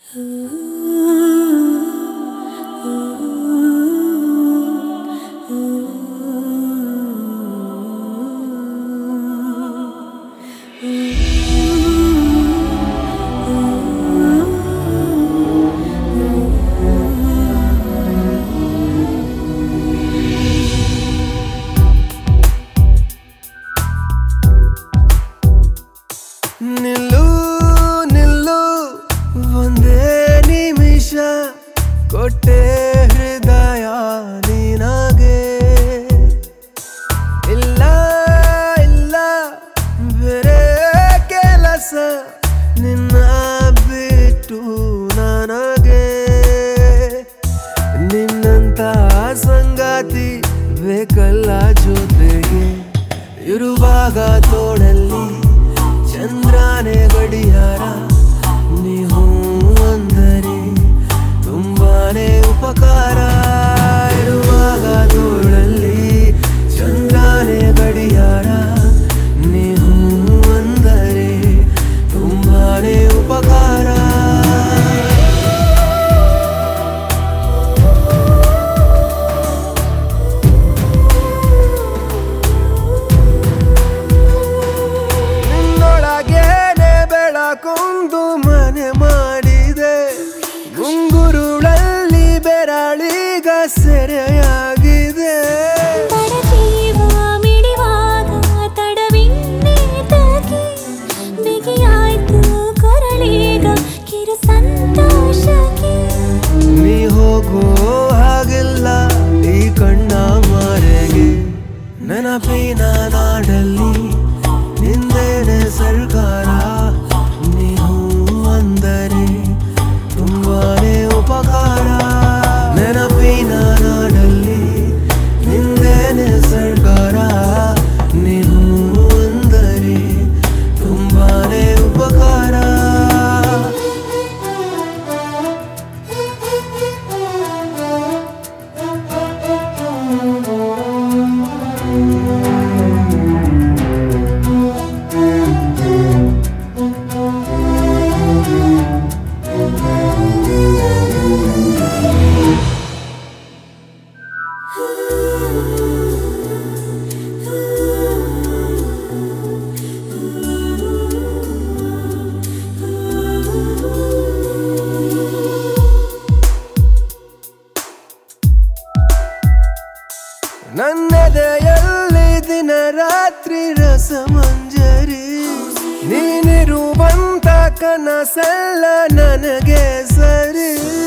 ನಿಲ್ಲು ನಿಲ್ಲು ಒಂದೇ ನಿಮಿಷ ಕೊಟ್ಟೆ ಹೃದಯ ನಿನಗೆ ಇಲ್ಲ ಇಲ್ಲ ಬೇರೆ ಕೆಲಸ ನಿನ್ನ ಬಿಟ್ಟು ನನಗೆ ನಿನ್ನಂತ ಸಂಗಾತಿ ಬೇಕಲ್ಲ ಜೊತೆಗೆ ಇರುವಾಗ ತೋಳಲ್ಲಿ ಚಂದ್ರನೇ ಗಡಿಯಾರ ನೀವು ಅಂದರೆ ತುಂಬಾನೇ ಉಪಕಾರ ಇರುವಾಗ ತೋಳಲ್ಲಿ ಚಂದ್ರನೇ ಗಡಿಯಾರ ನೀವು ಅಂದರೆ ತುಂಬಾನೇ ಉಪಕಾರ ಕೊಂದು ಮನೆ ಮಾಡಿದೆ ಗುಂಗುರುಳಲ್ಲಿ ಬೆರಳಿಗ ಸೆರೆಯಾಗಿದೆ ಮಿಡಿವಾಗ ತಡವಿನ್ನೇ ತಾಗಿ ಬಿಗಿಯಾಯ್ತು ಕೊರಳೀಗ ಕಿರು ಸಂತೋಷಕ್ಕೆ ನೀ ಹೋಗೋ ಹಾಗಿಲ್ಲ ಈ ಕಣ್ಣ ಮಾರೆಗೆ ನೆನಪಿನ ನಾಡಲ್ಲಿ ನಿಂದೇನೆ ಸರ್ಕಾರ ಅಂದರೆ ತುಂಬಾನೇ ಉಪಕಾರ ನೆನಪಿನ ನಾಡಲ್ಲಿ ನಿಂದೇನೆ ಸರ್ಕಾರ ನೀನು ಅಂದರೆ ತುಂಬಾನೇ ಉಪಕಾರ ನನ್ನೆದೆಯಲ್ಲಿ ದಿನ ರಾತ್ರಿ ರಸಮಂಜರಿ ನೀನಿರುವಂತ ಕನಸೆಲ್ಲ ನನಗೆ ಸರಿ